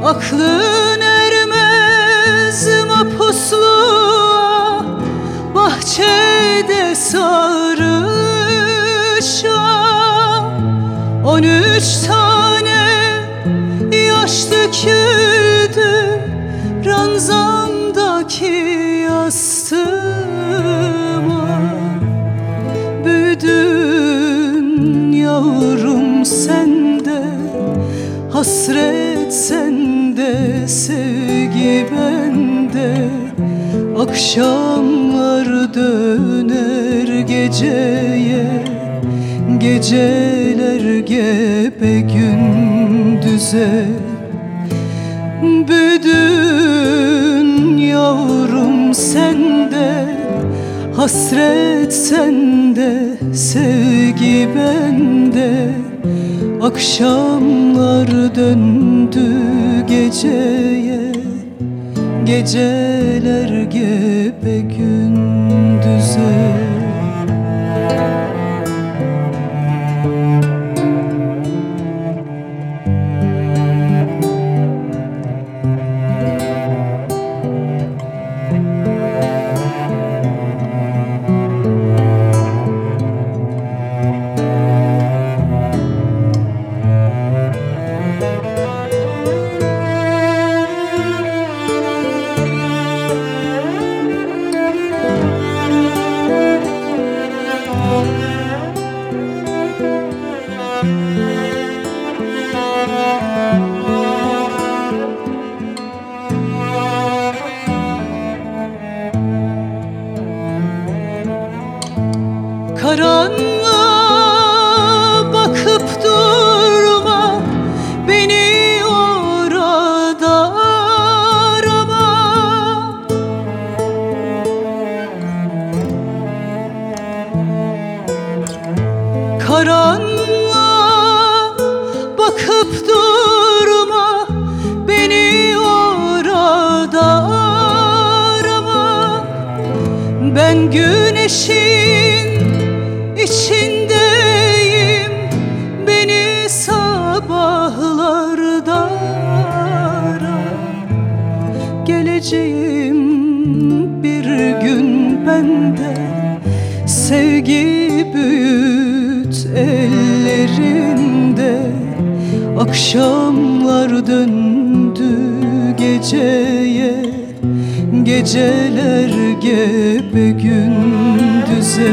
Aklın ermez mapusluğa, bahçede sarışa. 13 tane yaş döküldü ranzamdaki yastığıma. Büyüdün yavrum sende, hasret sende, sevgi bende. Akşamlar döner geceye, geceler gebe gündüze. Büyüdün yavrum sende, hasret sende, sevgi bende. Akşamlar döndü geceye, geceler gebe gündüze. Karanlığa bakıp durma, beni orada arama. Karanlığa bakıp durma, beni orada arama. Ben güneşin İçindeyim, beni sabahlarda ara. Geleceğim bir gün bende, sevgi büyüt ellerinde. Akşamlar döndü geceye, geceler gebe gündüze.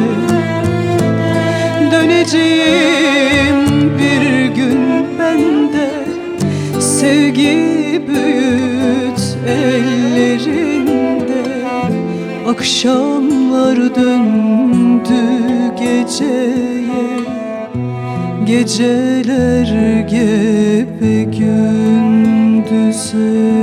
Döneceğim bir gün bende, sevgi büyüt ellerinde. Akşamlar döndü geceye, geceler gebe gündüze.